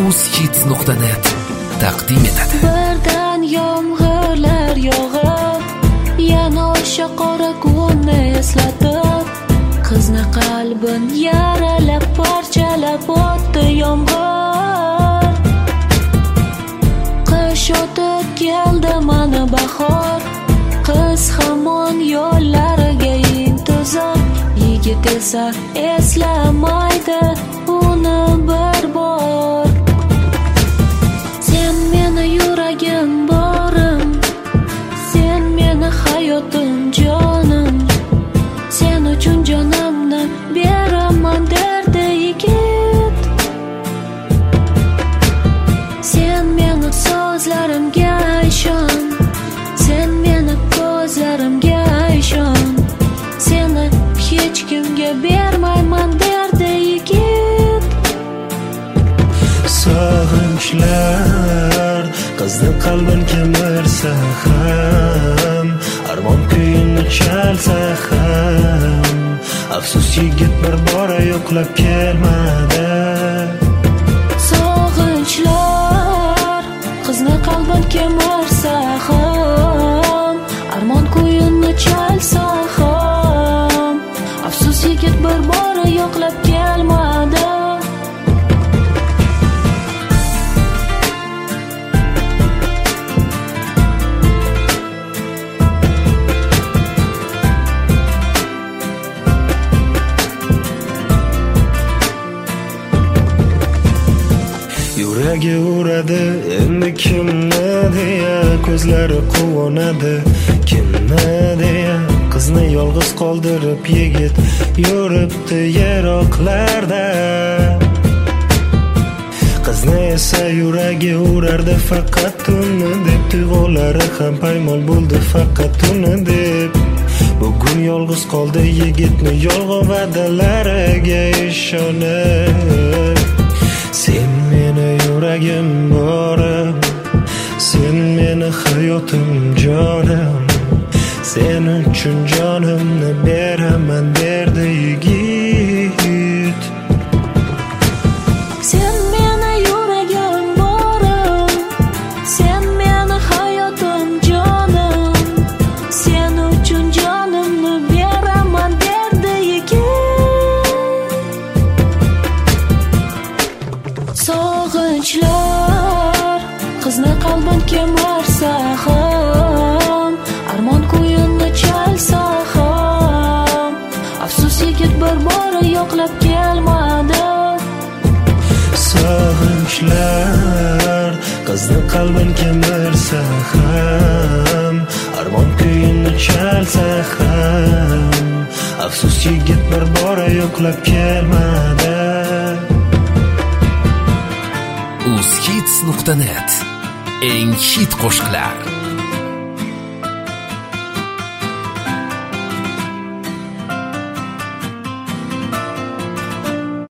uzhits.net taqdim etadi. Birdan yomg'irlar yog'ib, yana o'sha qora kunni eslatib, qizni qalbin yaralab parchalab o'tdi yomg'ir. Qish o'tib keldi mana bahor, qiz hamon yo'llariga intizor, yigit esa eslamaydi uni bir bor. Sen meni yuragim borim, sen meni hayotim jonim, sen uchun jonimni beraman derdi yigit. Sen meni so'zlarimga ishon, sen meni ko'zlarimga ishon, seni hech kimga bermayman derdi yigit. Sog'inchlar qizni qalbin kemirsa ham, armon kuyini chalsa ham, afsus yigit bir bora yo'qlab kelmadi. Sog'inchlar qizni qalbin kemirsa ham, armon kuyini chalsa ham, afsus yigit bir bora yo'qlab kelmadi. Yuragi uradi endi kimni deya, ko'zlari quvonadi kimni deya. Qizni yolg'iz qoldirib yigit yuribdi yiroqlarda. Qizni esa yuragi urardi faqat uni deb, tuyg'ulari ham paymol bo'ldi faqat uni deb. Bugun yolg'iz qoldi yigitni yolg'on va'dalariga ishonib. Sen meni yuragim borim, sen meni hayotim jonim, sen uchun jonimni beraman derdi yigit. Sen meni yuragim borim, sen meni hayotim jonim, sen uchun jonimni beraman derdi yigit. Sog'inchlar qizni qalbin kemirsa ham, armon kuyini chalsa ham, afsus yigit bir bora yo'qlab kelmadi. Sog'inchlar qizni qalbin kemirsa ham, armon kuyini chalsa ham, afsus yigit bir bora yo'qlab kelmadi. uzhits.net eng hit qo'shiqlar.